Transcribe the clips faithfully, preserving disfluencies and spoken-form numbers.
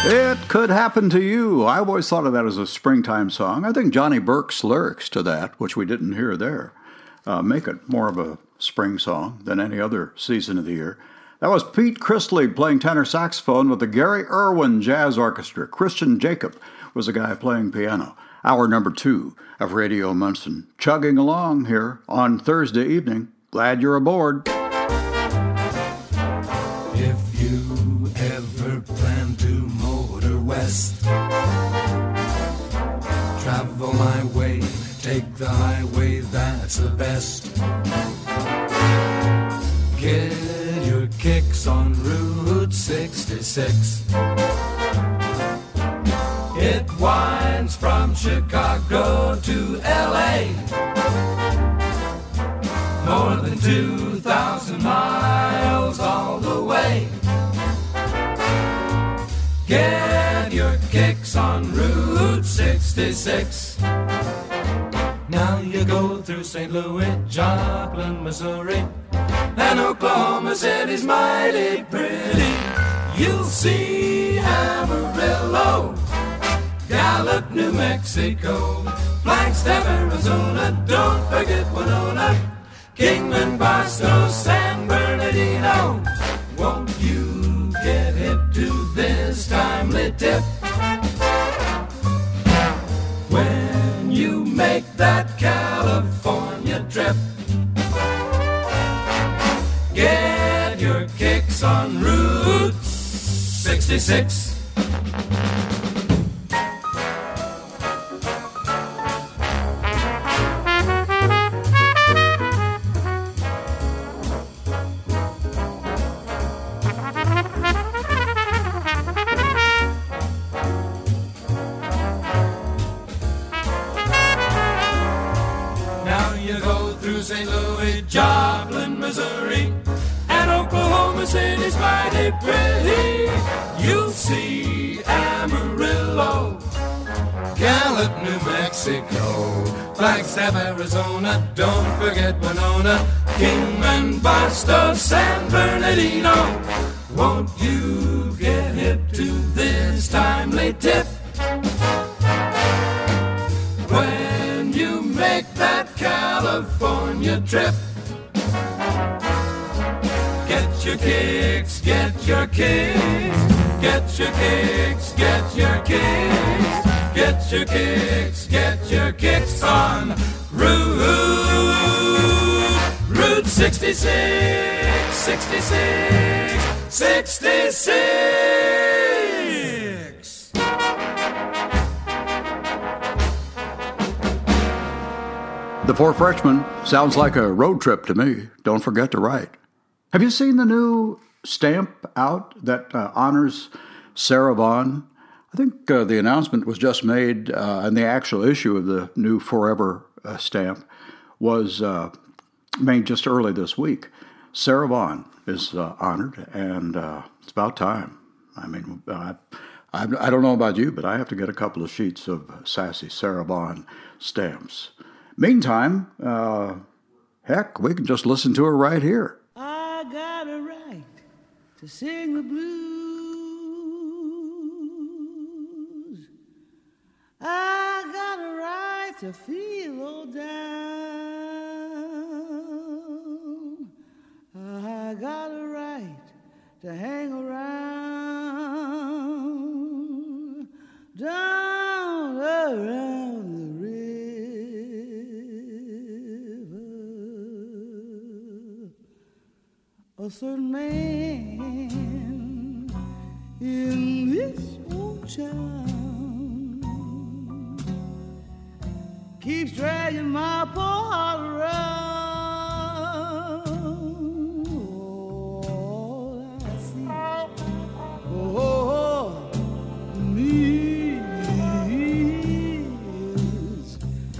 It Could Happen to You. I always thought of that as a springtime song. I think Johnny Burke's lyrics to that, which we didn't hear there, uh, make it more of a spring song than any other season of the year. That was Pete Chrisley playing tenor saxophone with the Gary Irwin Jazz Orchestra. Christian Jacob was the guy playing piano. Hour number two of Radio Munson. Chugging along here on Thursday evening. Glad you're aboard. If you ever plan to motor west, travel my way, take the highway, that's the best. Get your kicks on Route sixty-six. It winds from Chicago to L A, more than two thousand miles all the way. Get your kicks on Route sixty-six. Now you go through Saint Louis, Joplin, Missouri, and Oklahoma City's mighty pretty. You'll see Amarillo, Gallup, New Mexico, Flagstaff, Arizona, don't forget Winona, Kingman, Barstow, San Bernardino. Won't you get hip to this timely tip? When you make that California trip, get your kicks on Route sixty-six. Saint Louis, Joplin, Missouri, and Oklahoma City's mighty pretty. You'll see Amarillo, Gallup, New Mexico, Flagstaff, Arizona, don't forget Winona, Kingman, Barstow, San Bernardino. Won't you get hip to this timely tip? When you make that California trip, get your kicks, get your kicks, get your kicks, get your kicks, get your kicks, get your kicks on Route, Route sixty-six, sixty-six, sixty-six. The Four Freshmen sounds like a road trip to me. Don't forget to write. Have you seen the new stamp out that uh, honors Sarah Vaughan? I think uh, the announcement was just made, uh, and the actual issue of the new Forever uh, stamp was uh, made just early this week. Sarah Vaughan is uh, honored, and uh, it's about time. I mean, uh, I, I don't know about you, but I have to get a couple of sheets of sassy Sarah Vaughan stamps. Meantime, uh, heck, we can just listen to her right here. I got a right to sing the blues. I got a right to feel low down. I got a right to hang around, down around the river. A certain man in this old town keeps dragging my poor heart around. All I see, oh, me is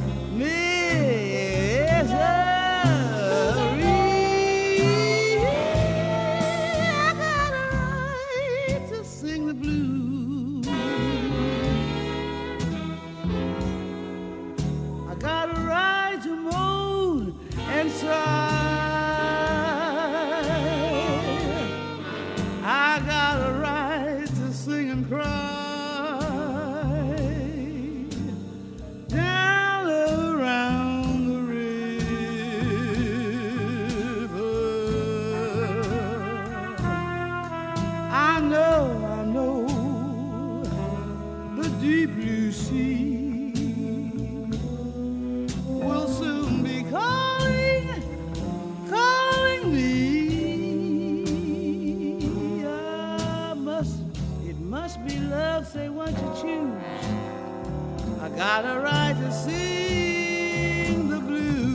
misery. I got a right to sing and cry. I know, I know the deep blue sea will soon be calling, calling me. I must, it must be love, say what you choose. I got a right to sing the blues.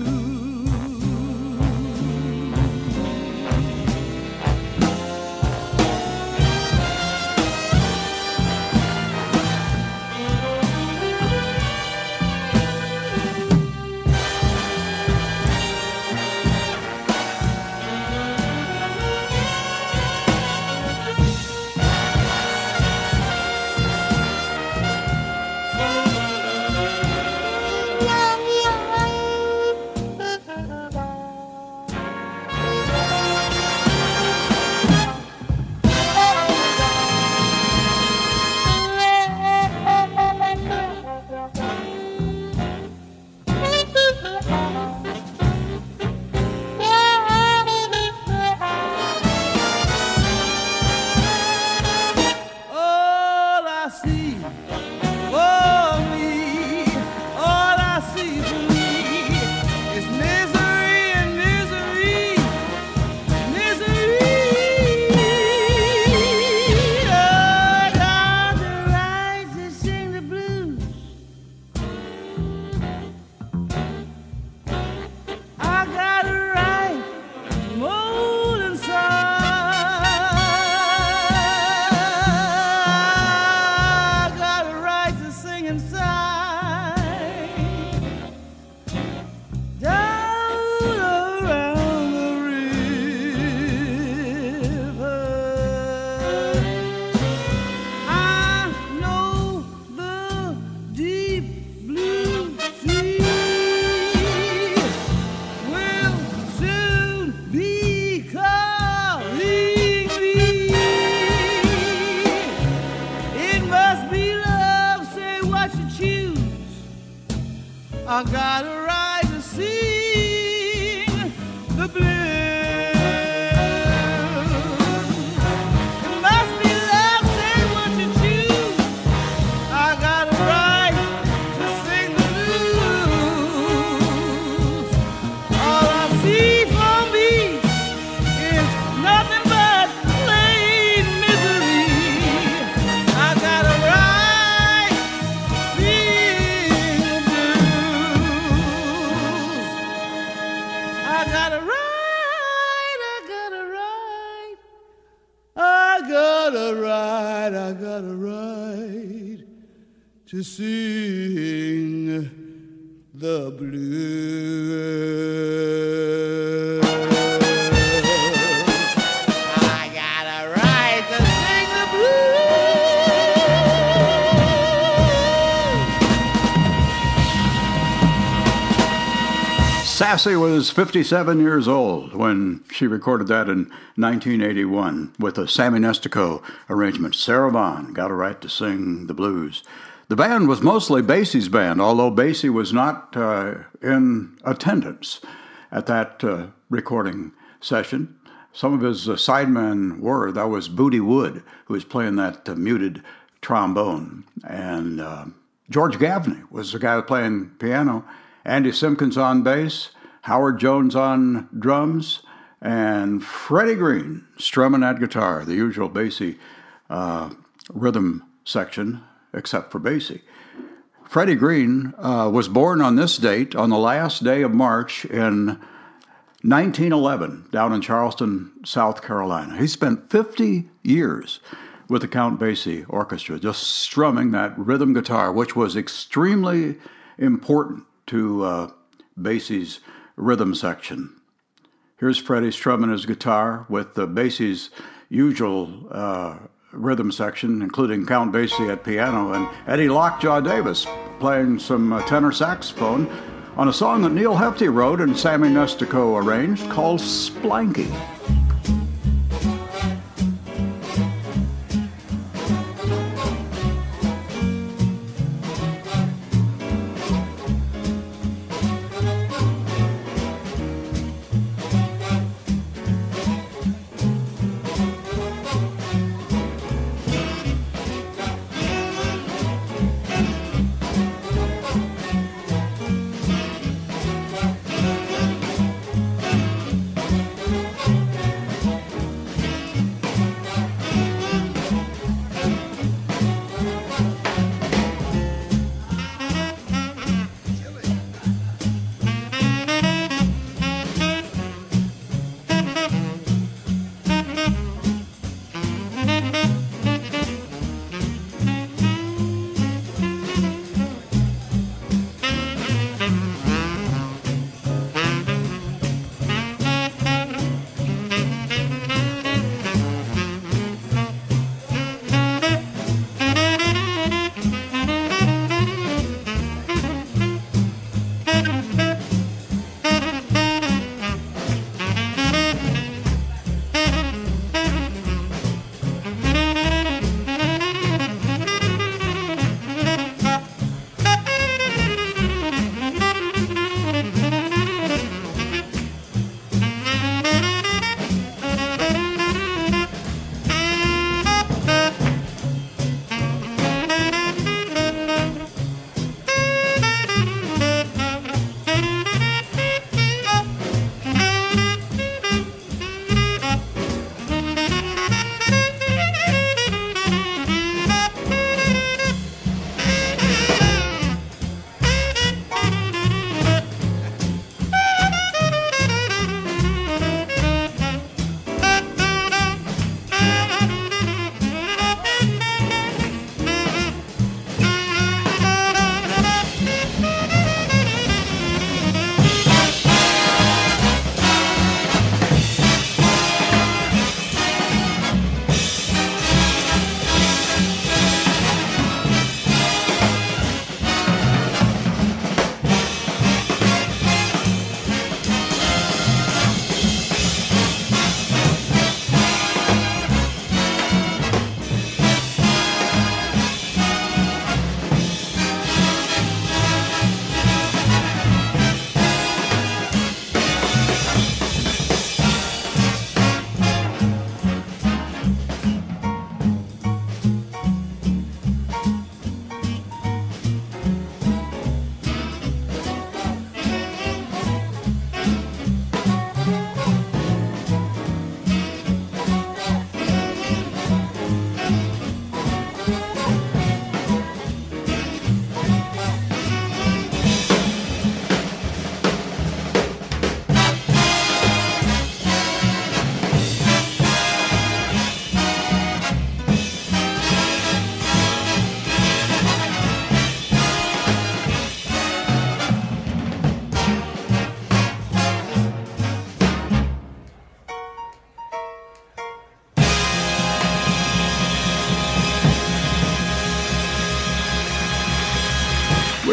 I got a right to sing the blues. It must be love, say what you choose. I got a right to sing the blues. All I see for me is nothing but plain misery. I got a right to sing the blues. I got a right, I got a right, I got a right, I got a right to sing the blues. I got a right to sing the blues. Sassy was fifty-seven years old when she recorded that in nineteen eighty-one with a Sammy Nestico arrangement. Sarah Vaughan got a right to sing the blues. The band was mostly Basie's band, although Basie was not uh, in attendance at that uh, recording session. Some of his uh, sidemen were. That was Booty Wood, who was playing that uh, muted trombone. And uh, George Gaffney was the guy who was playing piano. Andy Simpkins on bass, Howard Jones on drums, and Freddie Green strumming that guitar, the usual Basie uh, rhythm section, except for Basie. Freddie Green uh, was born on this date, on the last day of March in nineteen eleven, down in Charleston, South Carolina. He spent fifty years with the Count Basie Orchestra, just strumming that rhythm guitar, which was extremely important to uh, Basie's rhythm section. Here's Freddie strumming his guitar with uh, Basie's usual uh, rhythm section, including Count Basie at piano and Eddie Lockjaw Davis playing some uh, tenor saxophone on a song that Neil Hefti wrote and Sammy Nestico arranged called Splanky.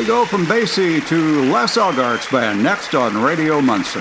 go from Basie to Les Elgart's band next on Radio Munson.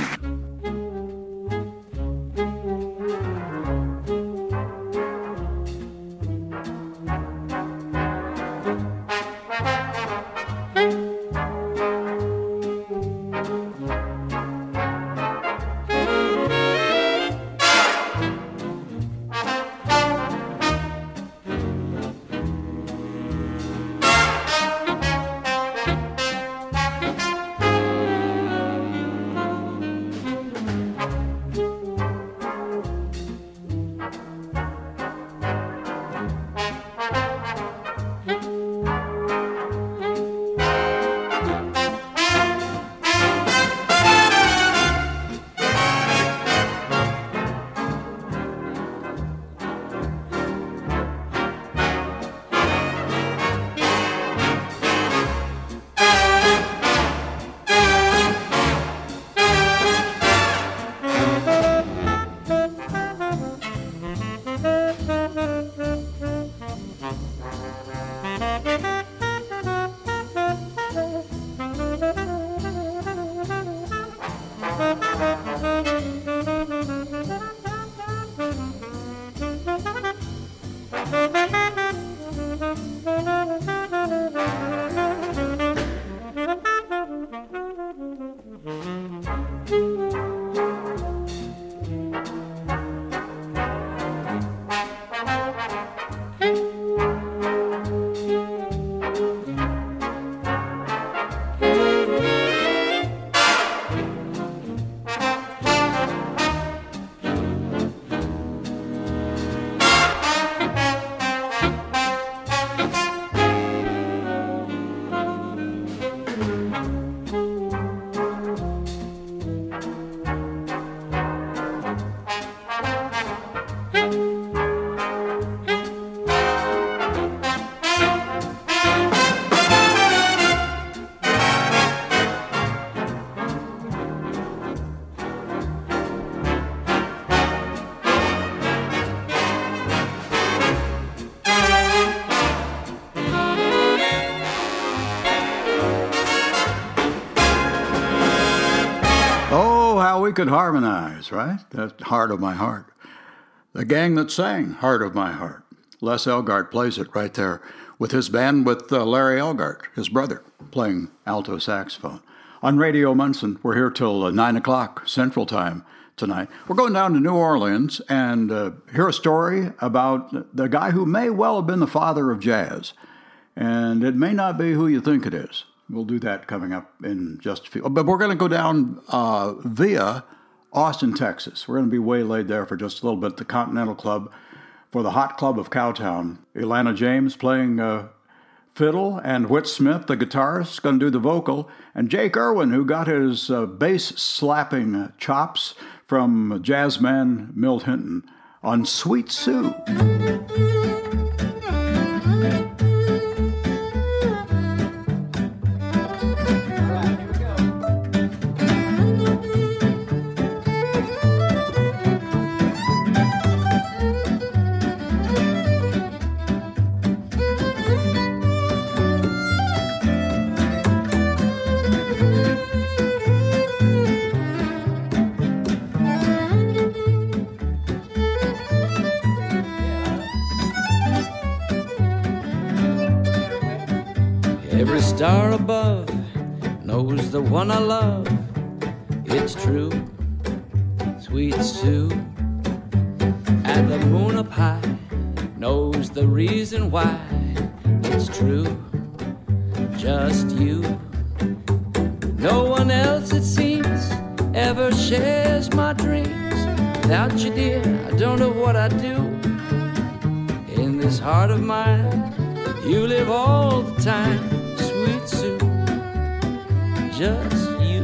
We could harmonize, right? That's Heart of My Heart. The gang that sang Heart of My Heart. Les Elgart plays it right there with his band, with uh, Larry Elgart, his brother, playing alto saxophone. On Radio Munson, we're here till uh, nine o'clock Central Time tonight. We're going down to New Orleans and uh, hear a story about the guy who may well have been the father of jazz. And it may not be who you think it is. We'll do that coming up in just a few. But we're going to go down uh, via Austin, Texas. We're going to be waylaid there for just a little bit. The Continental Club for the Hot Club of Cowtown. Ilana James playing uh, fiddle, and Whit Smith, the guitarist, going to do the vocal. And Jake Irwin, who got his uh, bass-slapping chops from jazzman Milt Hinton on Sweet Sue. Every star above knows the one I love. It's true, Sweet Sue. And the moon up high knows the reason why. It's true, just you. No one else, it seems, ever shares my dreams. Without you, dear, I don't know what I'd do. In this heart of mine, you live all the time. Sweet Sue, just you.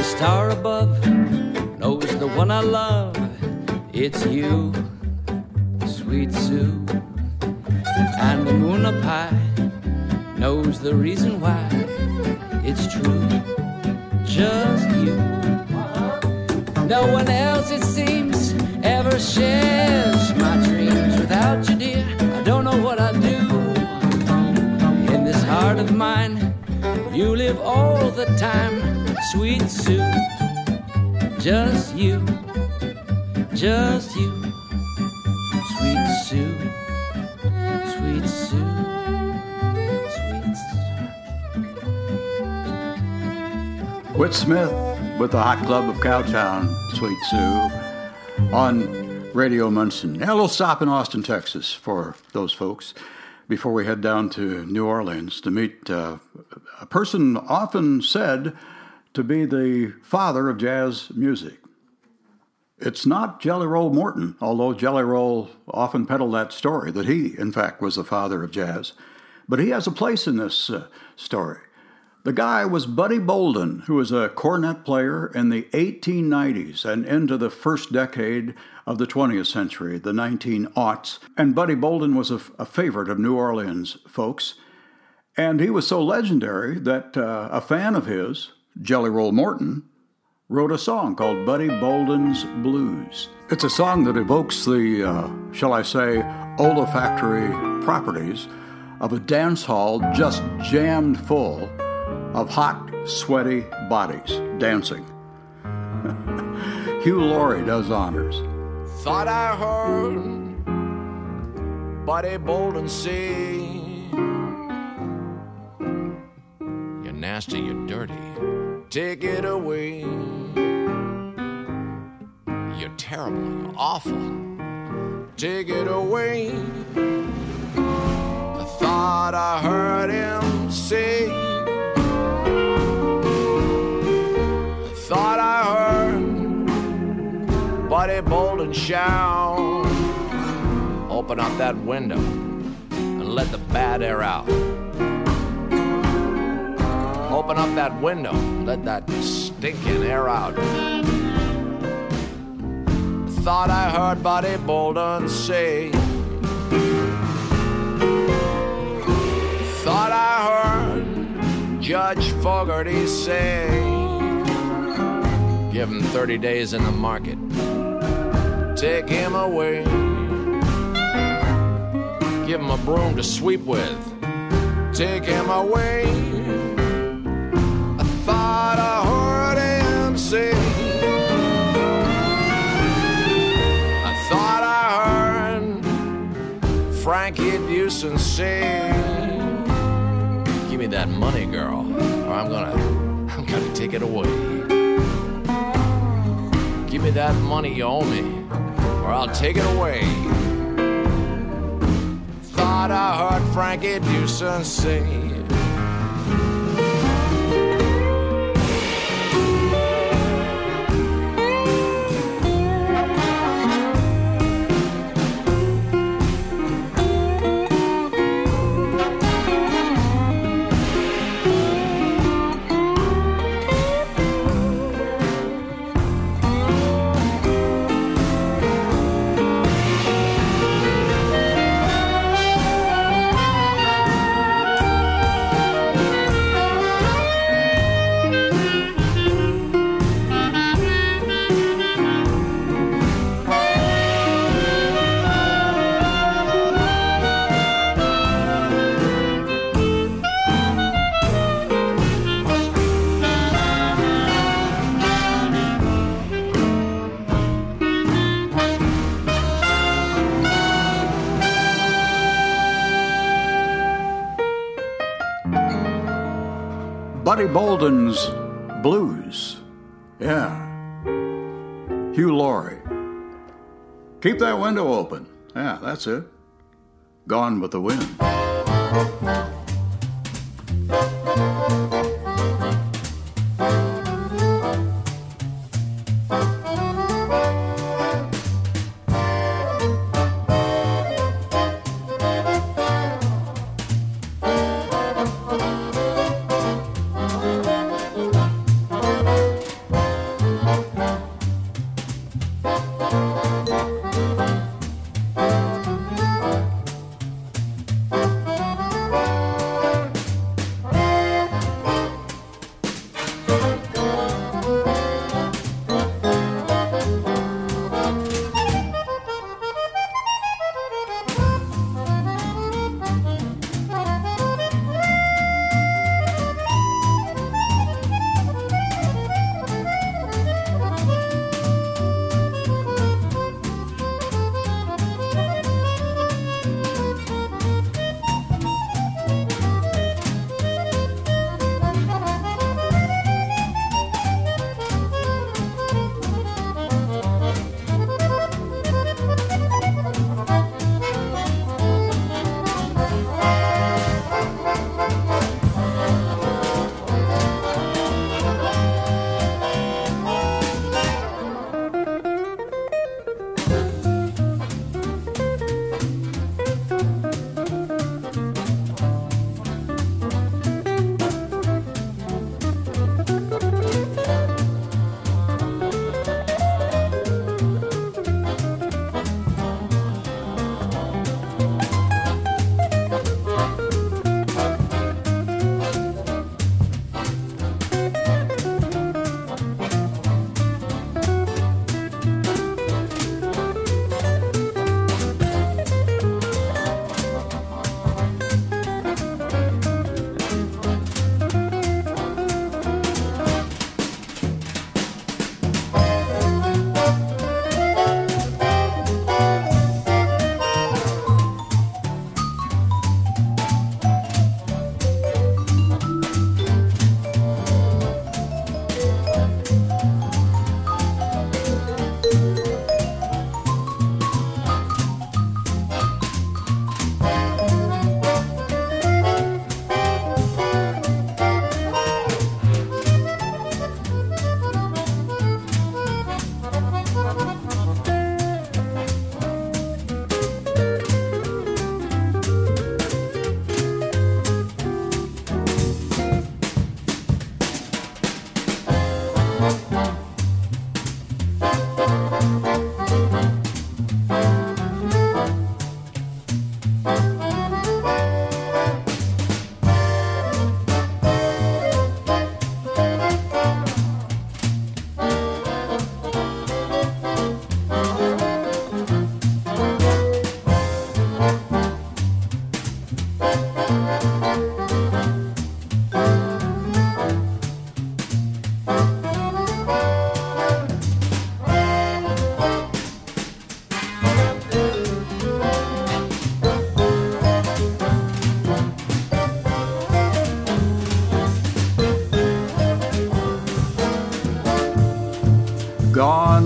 Every star above knows the one I love. It's you, sweet Sue. And the moon up high knows the reason why. It's true, just you. No one else, it seems, ever shares my dreams without you, dear. I don't know what I'd do in this heart of mine. You live all the time, sweet Sue. Just you, just you, sweet Sue, sweet Sue, sweet Sue. Whit Smith with the Hot Club of Cowtown, Sweet Sue, on Radio Munson. Now, we'll stop in Austin, Texas for those folks before we head down to New Orleans to meet uh, a person often said to be the father of jazz music. It's not Jelly Roll Morton, although Jelly Roll often peddled that story, that he, in fact, was the father of jazz. But he has a place in this uh, story. The guy was Buddy Bolden, who was a cornet player in the eighteen nineties and into the first decade of the twentieth century, the nineteen aughts. And Buddy Bolden was a, a favorite of New Orleans folks. And he was so legendary that uh, a fan of his, Jelly Roll Morton, wrote a song called Buddy Bolden's Blues. It's a song that evokes the, uh, shall I say, olfactory properties of a dance hall just jammed full of hot, sweaty bodies dancing. Hugh Laurie does honors. Thought I heard Buddy Bolden say, you're nasty, you're dirty, take it away. You're terrible, you're awful, take it away. I thought I heard him say, thought I heard Buddy Bolden shout, open up that window and let the bad air out. Open up that window, let that stinking air out. Thought I heard Buddy Bolden say, thought I heard Judge Fogarty say, give him thirty days in the market, take him away. Give him a broom to sweep with, take him away. I thought I heard him say, I thought I heard Frankie Dewson say, give me that money, girl, or I'm gonna, I'm gonna take it away. Give me that money you owe me, or I'll take it away. Thought I heard Frankie Dewson say, Buddy Bolden's Blues. Yeah. Hugh Laurie. Keep that window open. Yeah, that's it. Gone with the Wind.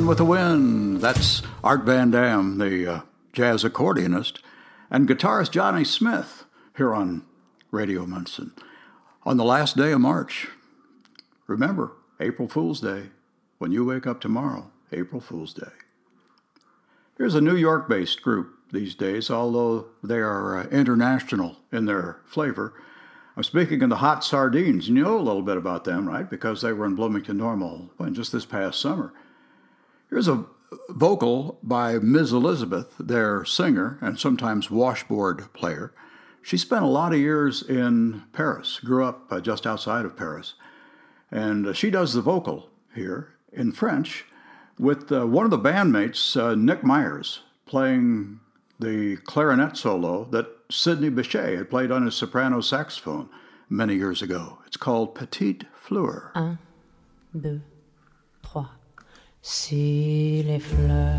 Rockin' with the Wind. That's Art Van Dam, the uh, jazz accordionist, and guitarist Johnny Smith here on Radio Munson. On the last day of March, remember, April Fool's Day. When you wake up tomorrow, April Fool's Day. Here's a New York-based group these days, although they are uh, international in their flavor. I'm speaking of the Hot Sardines. You know a little bit about them, right? Because they were in Bloomington Normal well, just this past summer. Here's a vocal by Miz Elizabeth, their singer and sometimes washboard player. She spent a lot of years in Paris, grew up uh, just outside of Paris. And uh, she does the vocal here in French with uh, one of the bandmates, uh, Nick Myers, playing the clarinet solo that Sidney Bechet had played on his soprano saxophone many years ago. It's called Petite Fleur. Un, deux, trois. Si les fleurs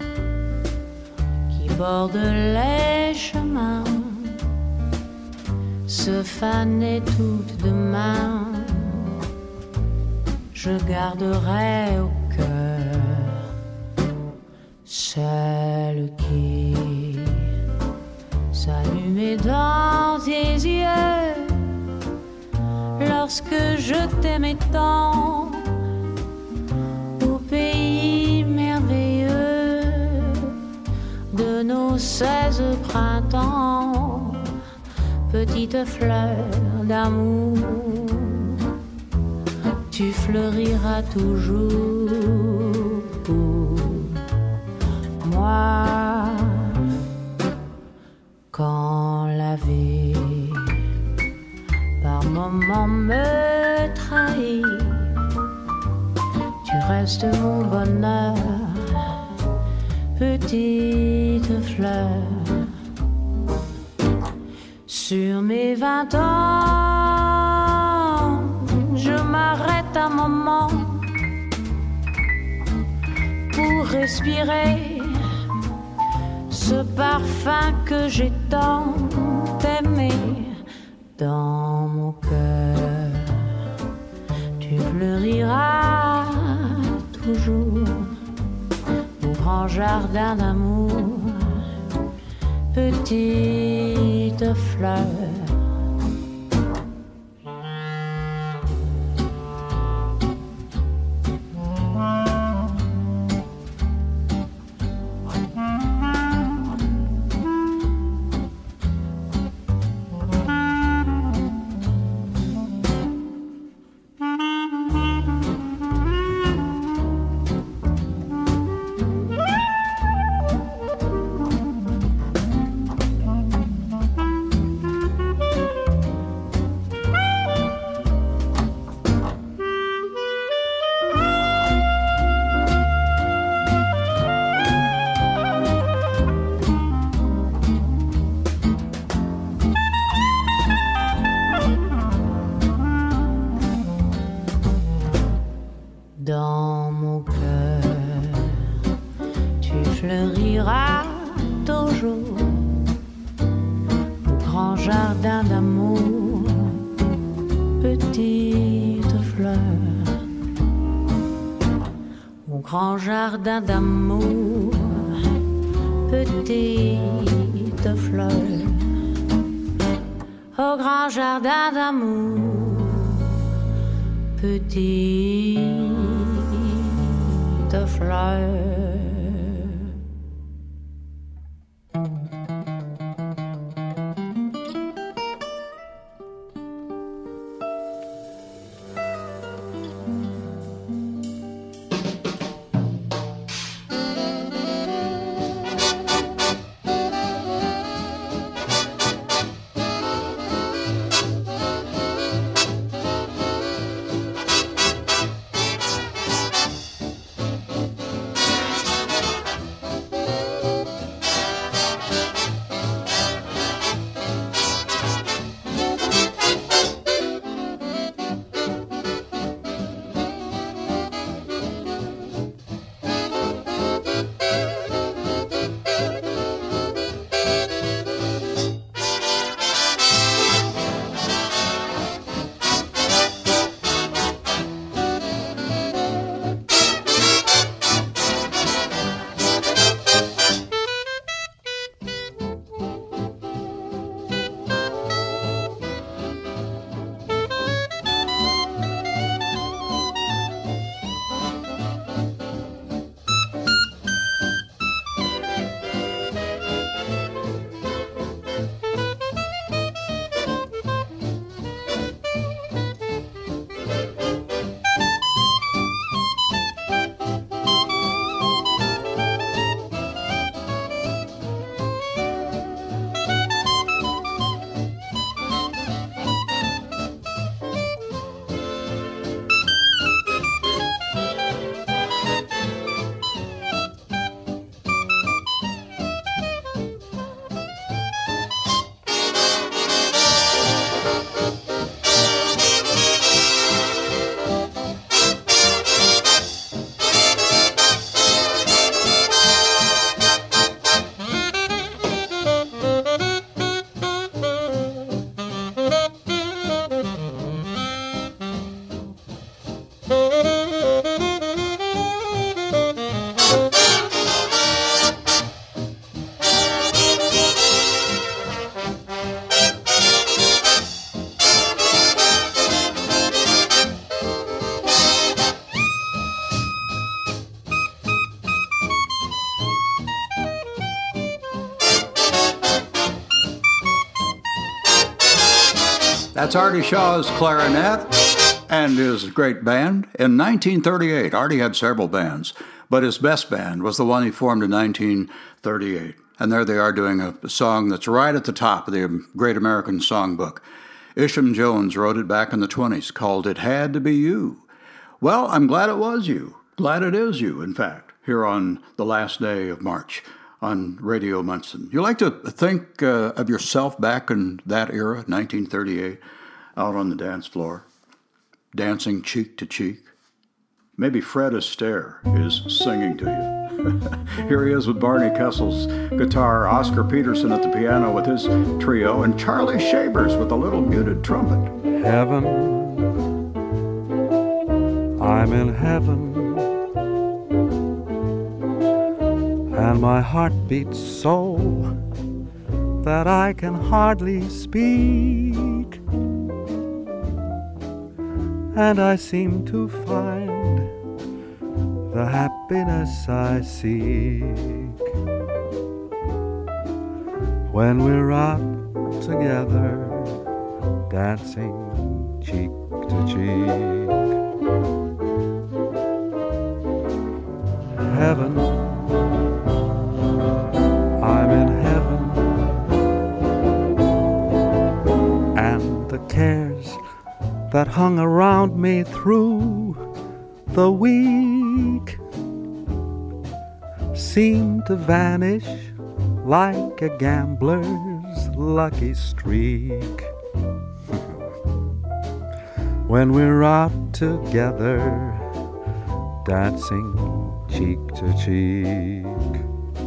qui bordent les chemins se fanaient toutes demain, je garderai au cœur celle qui s'allumait dans tes yeux lorsque je t'aimais tant au pays merveilleux de nos seize printemps, petite fleur d'amour, tu fleuriras toujours pour moi. Quand la vie par moments me trahit, tu restes mon bonheur, petite fleur. Sur mes vingt ans, je m'arrête un moment pour respirer ce parfum que j'ai tant aimé. Dans mon cœur, tu fleuriras toujours au grand jardin d'amour, petite fleur. Dans mon cœur, tu fleuriras toujours au grand jardin d'amour, petite fleur. Au grand jardin d'amour, petite fleur. Au grand jardin d'amour, petite fleur. That's Artie Shaw's clarinet and his great band. In nineteen thirty-eight, Artie had several bands, but his best band was the one he formed in nineteen thirty-eight. And there they are doing a song that's right at the top of the Great American Songbook. Isham Jones wrote it back in the twenties, called It Had to Be You. Well, I'm glad it was you. Glad it is you, in fact, here on the last day of March on Radio Munson. You like to think uh, of yourself back in that era, nineteen thirty-eight, out on the dance floor, dancing cheek to cheek? Maybe Fred Astaire is singing to you. Here he is with Barney Kessel's guitar, Oscar Peterson at the piano with his trio, and Charlie Shavers with a little muted trumpet. Heaven, I'm in heaven, and my heart beats so that I can hardly speak, and I seem to find the happiness I seek when we're out together, dancing cheek to cheek. Heaven, I'm in heaven, and the cares that hung around me through the week seem to vanish like a gambler's lucky streak when we're out together, dancing cheek to cheek.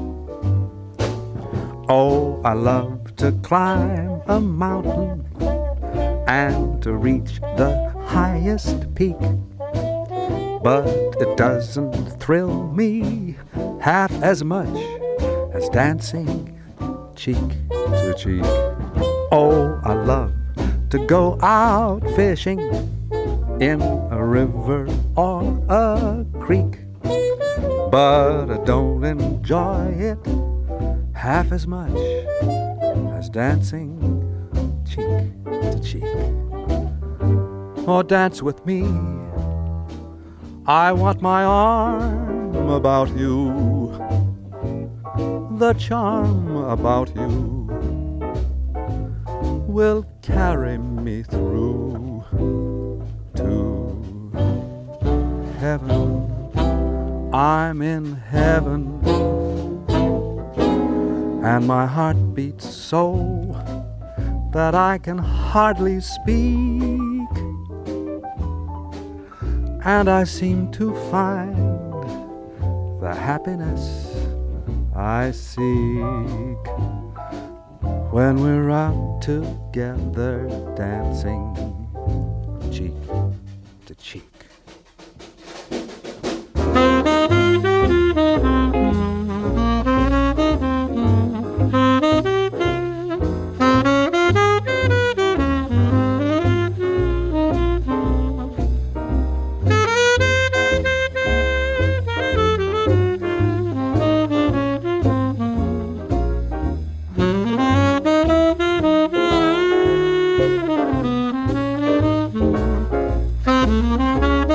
Oh, I love to climb a mountain and to reach the highest peak, but it doesn't thrill me half as much as dancing cheek to cheek. Oh, I love to go out fishing in a river or a creek, but I don't enjoy it half as much as dancing cheek to cheek. Oh, dance with me, I want my arm about you, the charm about you will carry me through to heaven. I'm in heaven, and my heart beats so that I can hardly speak, and I seem to find the happiness I seek when we're out together, dancing cheek to cheek. Thank you.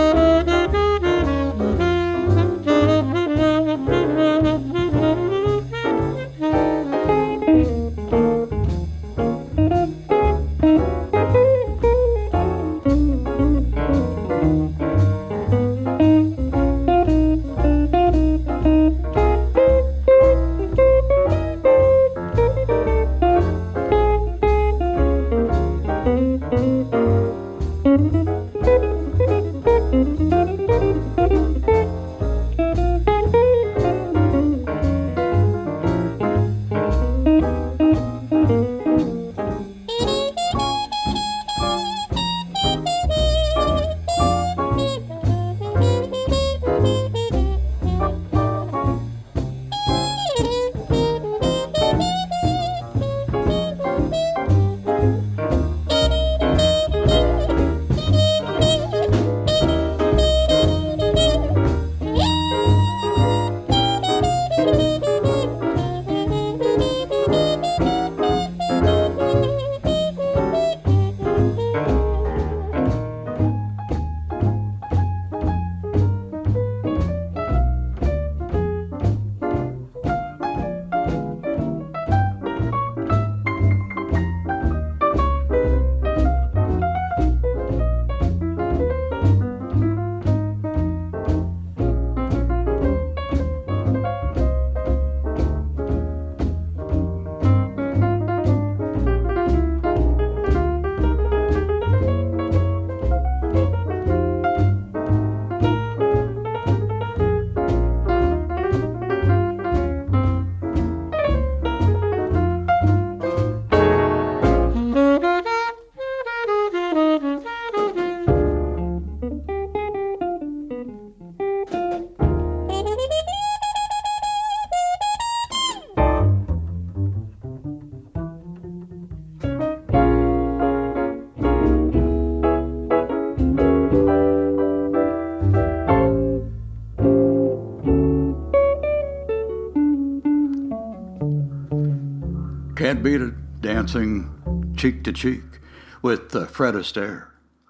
Can't beat it, dancing cheek to cheek with uh, Fred Astaire.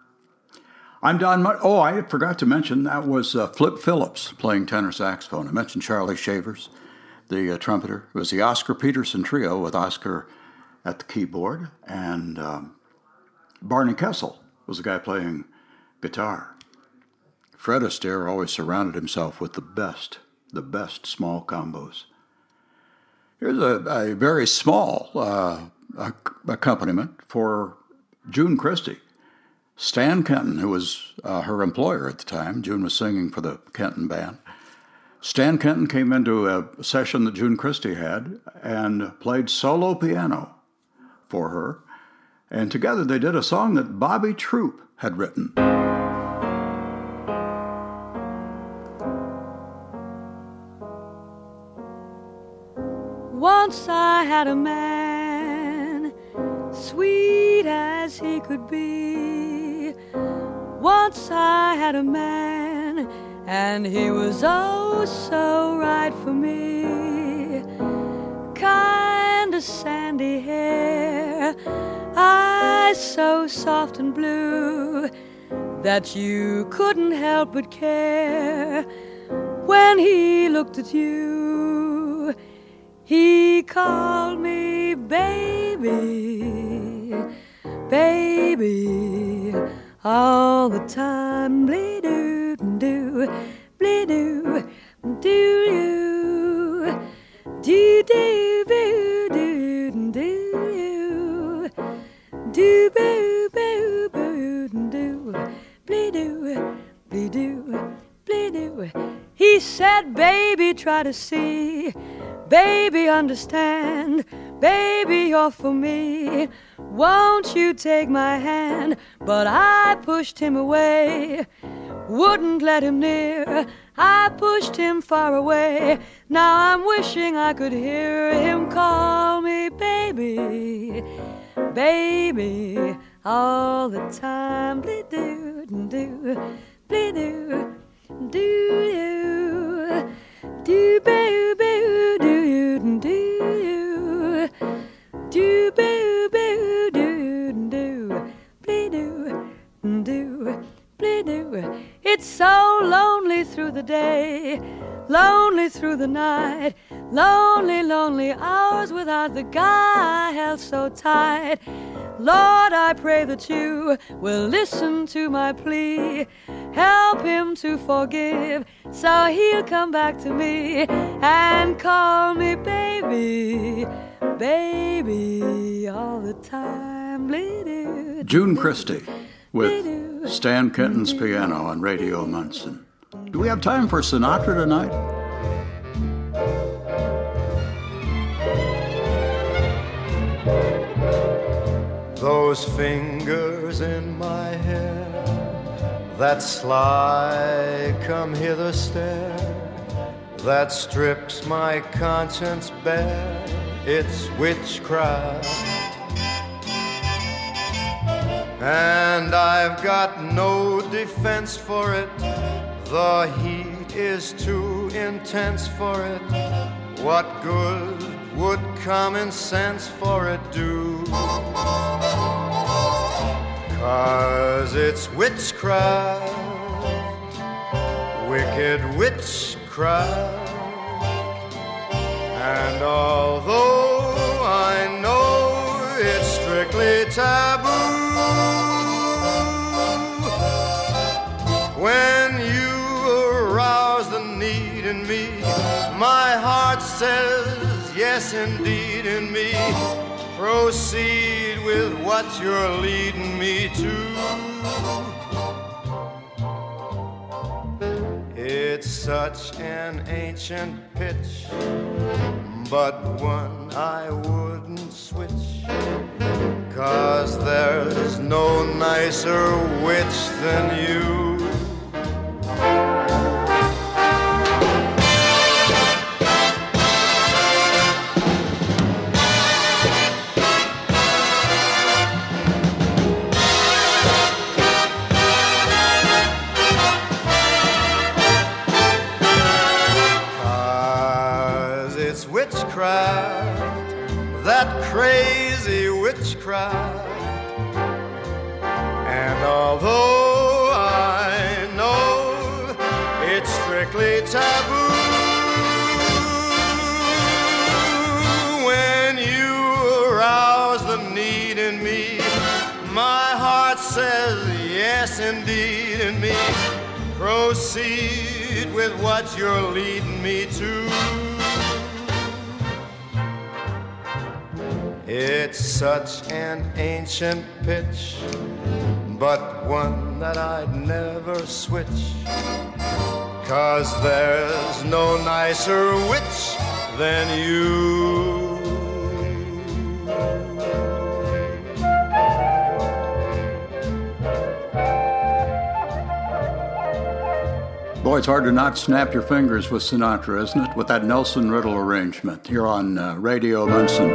I'm Don Mut- Oh, I forgot to mention that was uh, Flip Phillips playing tenor saxophone. I mentioned Charlie Shavers, the uh, trumpeter. It was the Oscar Peterson Trio with Oscar at the keyboard, and um, Barney Kessel was the guy playing guitar. Fred Astaire always surrounded himself with the best, the best small combos. Here's a, a very small uh, accompaniment for June Christie. Stan Kenton, who was uh, her employer at the time, June was singing for the Kenton Band. Stan Kenton came into a session that June Christie had and played solo piano for her. And together they did a song that Bobby Troup had written. Once I had a man, sweet as he could be. Once I had a man, and he was oh so right for me. Kind of sandy hair, eyes so soft and blue that you couldn't help but care when he looked at you. He called me baby, baby, all the time. Bleed-doo, doo, bleed-doo, doo-doo, doo-doo, boo-doo, doo-doo, doo-boo, boo, boo, doo, bleed-doo, bleed-doo, bleed-doo. He said, baby, try to see. Baby, understand, baby, you're for me. Won't you take my hand? But I pushed him away, wouldn't let him near. I pushed him far away. Now I'm wishing I could hear him call me baby, baby, all the time. Bleed-doo, doo, bleed-doo, doo-doo, doo-boo-boo, doo-doo, doo-boo-boo, doo-doo, bleed-doo, doo, bleed-doo. It's so lonely through the day, lonely through the night, lonely, lonely hours without the guy I held so tight. Lord, I pray that you will listen to my plea. Help him to forgive, so he'll come back to me and call me baby, baby, all the time. Bleed-doo, June Christie with Stan Kenton's piano on Radio Munson. Do we have time for Sinatra tonight? Those fingers in my hair, that sly come hither stare, that strips my conscience bare, it's witchcraft. And I've got no defense for it, the heat is too intense for it. What good would common sense for it do? 'cause it's witchcraft, wicked witchcraft. And although I know it's strictly taboo, when you arouse the need in me, my heart says yes indeed in me. Proceed with what you're leading me to. It's such an ancient pitch, but one I wouldn't switch, 'cause there's no nicer witch than you. That crazy witchcraft. And although I know it's strictly taboo, when you arouse the need in me, my heart says yes indeed in me. Proceed with what you're leading me to. It's such an ancient pitch, but one that I'd never switch, 'cause there's no nicer witch than you. Boy, it's hard to not snap your fingers with Sinatra, isn't it? With that Nelson Riddle arrangement here on uh, Radio Munson.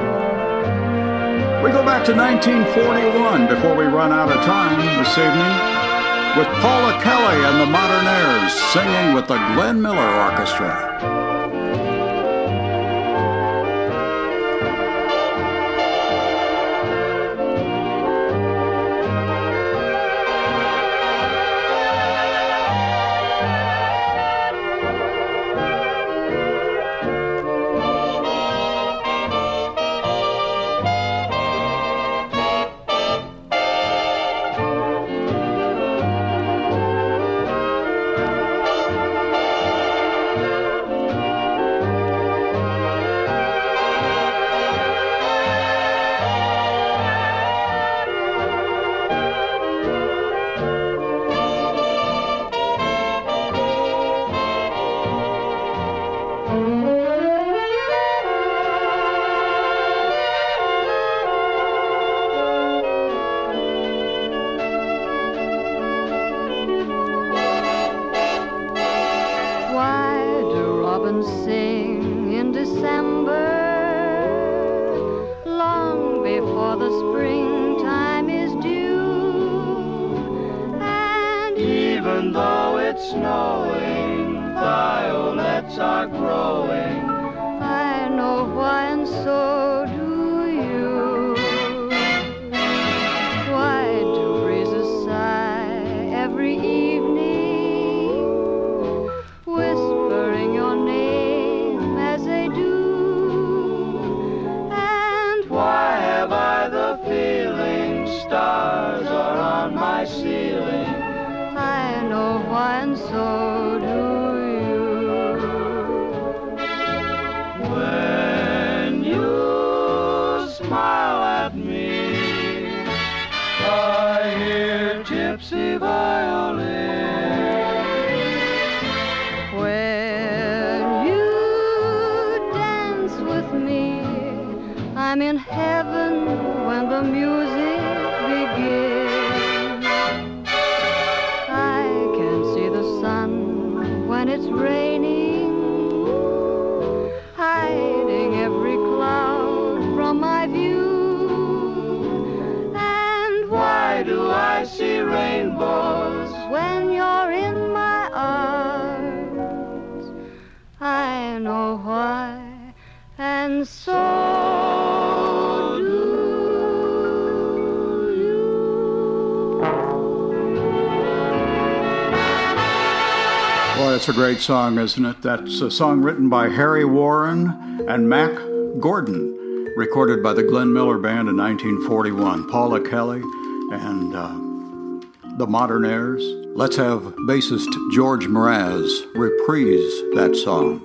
We go back to nineteen forty-one before we run out of time this evening with Paula Kelly and the Modernaires singing with the Glenn Miller Orchestra. that's a great song, isn't it? That's a song written by Harry Warren and Mac Gordon, recorded by the Glenn Miller Band in nineteen forty-one. Paula Kelly and uh, the Modernaires. Let's have bassist George Mraz reprise that song.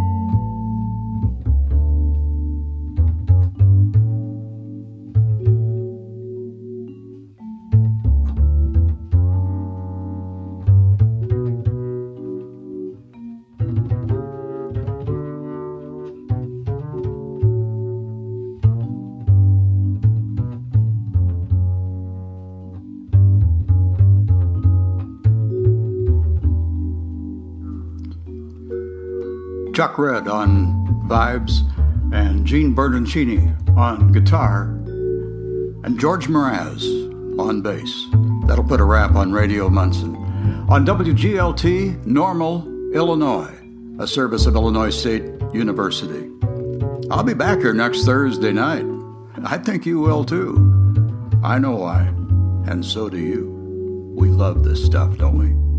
Chuck Red on vibes, and Gene Bertoncini on guitar, and George Mraz on bass. That'll put a wrap on Radio Munson. On W G L T, Normal, Illinois, a service of Illinois State University. I'll be back here next Thursday night. I think you will too. I know why, and so do you. We love this stuff, don't we?